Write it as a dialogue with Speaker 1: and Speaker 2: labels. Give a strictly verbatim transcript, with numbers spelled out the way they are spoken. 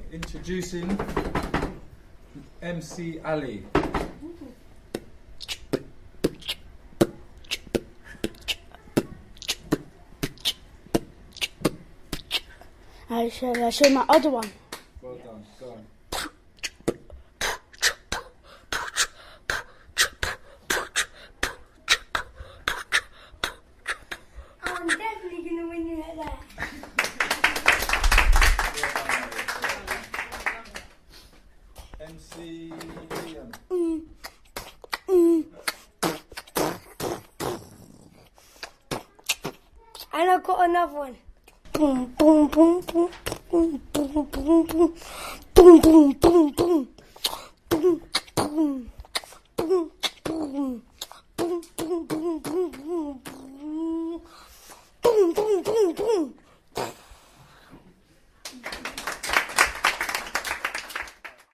Speaker 1: Introducing M C Ali.
Speaker 2: I shall I show my other one.
Speaker 1: Well done, go on.
Speaker 3: I'm definitely going to win you at that.
Speaker 1: M C Liam.
Speaker 2: Mm. Mm.
Speaker 3: And I've got another one.
Speaker 2: Boom, boom, boom, boom, boom, boom, boom, boom, boom, boom, boom, boom, boom, boom.